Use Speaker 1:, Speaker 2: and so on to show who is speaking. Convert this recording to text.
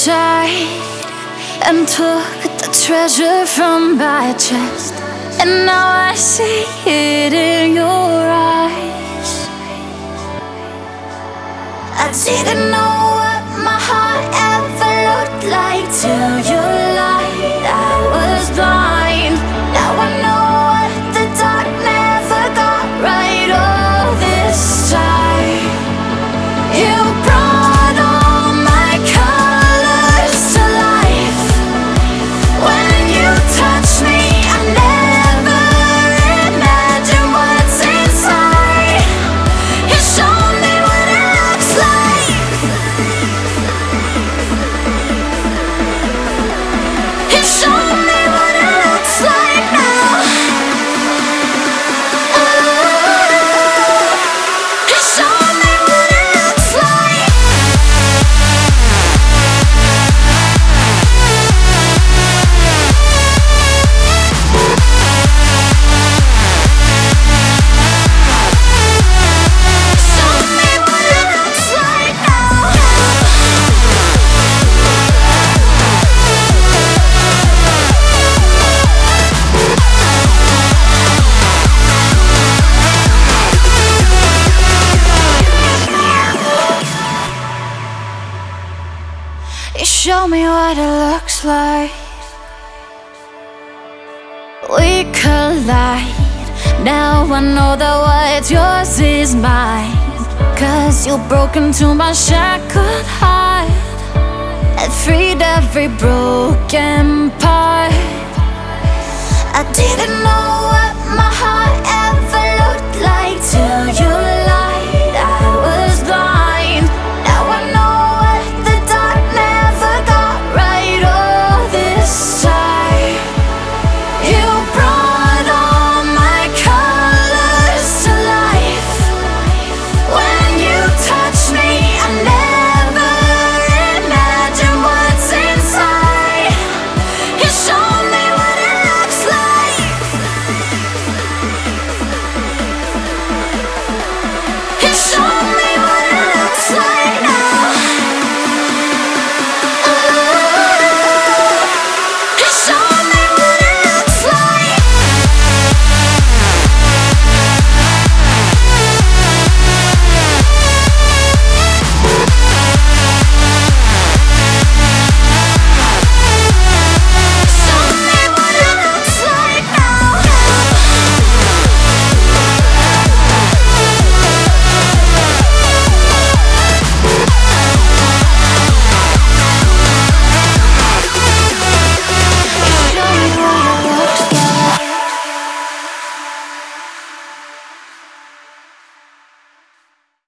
Speaker 1: inside and took the treasure from my chest. And now I see it in your eyes. I didn't know what my heart ever looked like till you lied. I was blind. Now I know what the dark never got right all this time. You brought all my colors to life. When you touch me, I never imagine what's inside. You show me what it looks like. You show me what it looks like now. You show me what it looks like. Show me what it looks like now. You show me what it looks like. We collide. Now I know that what's yours is mine. 'Cause you broke into my shackled heart and freed every broken part. I didn't know what my heart